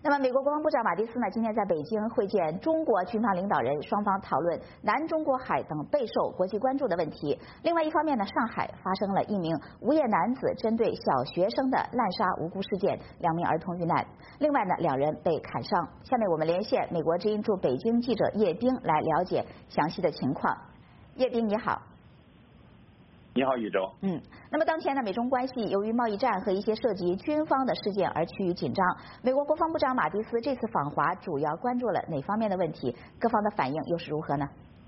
那么，美国国防部长马蒂斯呢，今天在北京会见中国军方领导人，双方讨论南中国海等备受国际关注的问题。另外一方面呢，上海发生了一名无业男子针对小学生的滥杀无辜事件，2名儿童遇难。另外呢，2人被砍伤。下面我们连线美国之音驻北京记者叶冰来了解详细的情况。叶冰，你好。 你好，宇宙。 那么当前呢，美中关系由于贸易战和一些涉及军方的事件而趋于紧张。美国国防部长马蒂斯这次访华主要关注了哪方面的问题？各方的反应又是如何呢？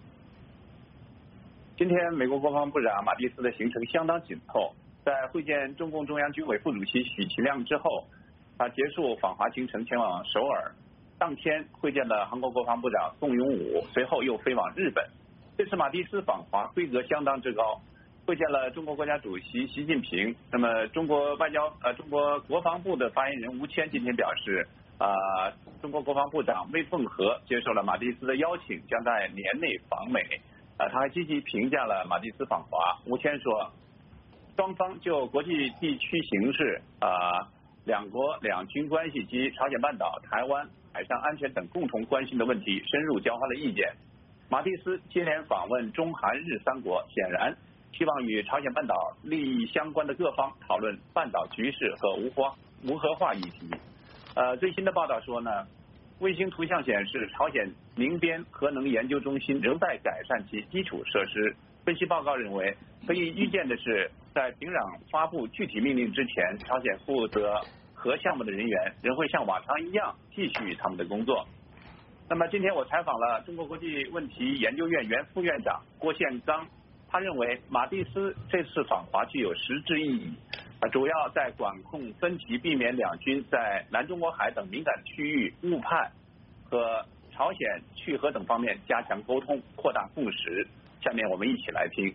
今天美国国防部长马蒂斯的行程相当紧凑，在会见中共中央军委副主席许其亮之后，他结束访华行程前往首尔，当天会见了韩国国防部长宋永武，随后又飞往日本。这次马蒂斯访华规格相当之高。会见了中国国家主席习近平。那么，中国国防部的发言人吴谦今天表示，中国国防部长魏凤和接受了马蒂斯的邀请，将在年内访美。他还积极评价了马蒂斯访华。吴谦说，双方就国际地区形势、两国两军关系及朝鲜半岛、台湾海上安全等共同关心的问题深入交换了意见。马蒂斯接连访问中韩日3国，显然希望与朝鲜半岛利益相关的各方讨论半岛局势和无核化议题。最新的报道说呢，卫星图像显示，朝鲜宁边核能研究中心仍在改善其基础设施。分析报告认为，可以预见的是，在平壤发布具体命令之前，朝鲜负责核项目的人员仍会像往常一样继续他们的工作。那么今天我采访了中国国际问题研究院原副院长郭宪刚。他认为马蒂斯这次访华具有实质意义，主要在管控分歧，避免两军在南中国海等敏感区域误判和朝鲜去核等方面加强沟通，扩大共识。下面我们一起来听。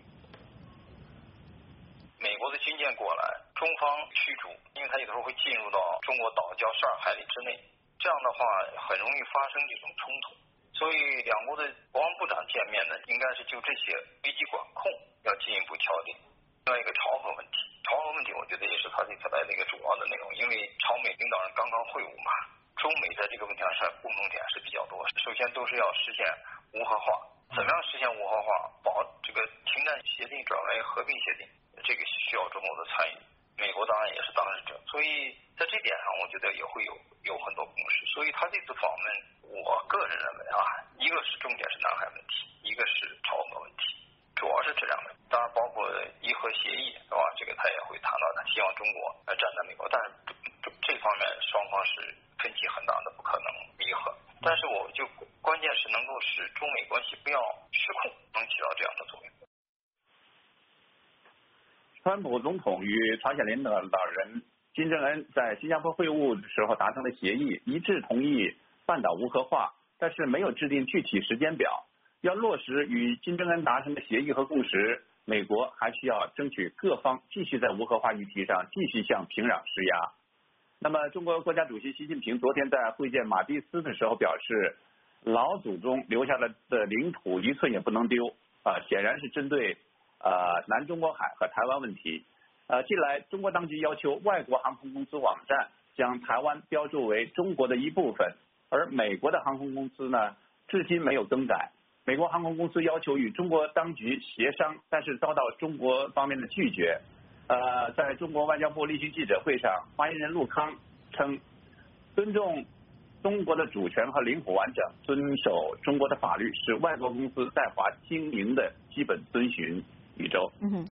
美国的军舰过来，中方驱逐，因为它有时候会进入到中国岛礁12海里之内，这样的话很容易发生这种冲突。所以两国的国防部长见面呢，应该是就这些危机管控要进一步敲定。另外一个朝核问题，我觉得也是他这次来的一个主要的内容，因为朝美领导人刚刚会晤嘛，中美在这个问题上共同点是比较多。首先都是要实现无核化，怎么样实现无核化，保这个停战协定转为和平协定，这个需要中国的参与。美国当然也是当事者，所以在这点上，我觉得也会有很多共识。所以他这次访问，我个人认为一个是重点是南海问题，一个是朝核问题，主要是这两个。当然包括伊核协议，是吧？这个他也会谈到，他希望中国站在美国，但是这方面双方是分歧很大的，不可能弥合。但是我就关键是能够使中美关系不要失控，能起到这样的作用。 川普总统与朝鲜领导人金正恩在新加坡会晤的时候达成了协议，一致同意半岛无核化，但是没有制定具体时间表。要落实与金正恩达成的协议和共识，美国还需要争取各方继续在无核化议题上继续向平壤施压。那么，中国国家主席习近平昨天在会见马蒂斯的时候表示，老祖宗留下来的领土一寸也不能丢，显然是针对南中国海和台湾问题。近来中国当局要求外国航空公司网站将台湾标注为中国的一部分，而美国的航空公司呢，至今没有更改。美国航空公司要求与中国当局协商，但是遭到中国方面的拒绝。在中国外交部例行记者会上，发言人陆康称，尊重中国的主权和领土完整，遵守中国的法律是外国公司在华经营的基本遵循。宇宙。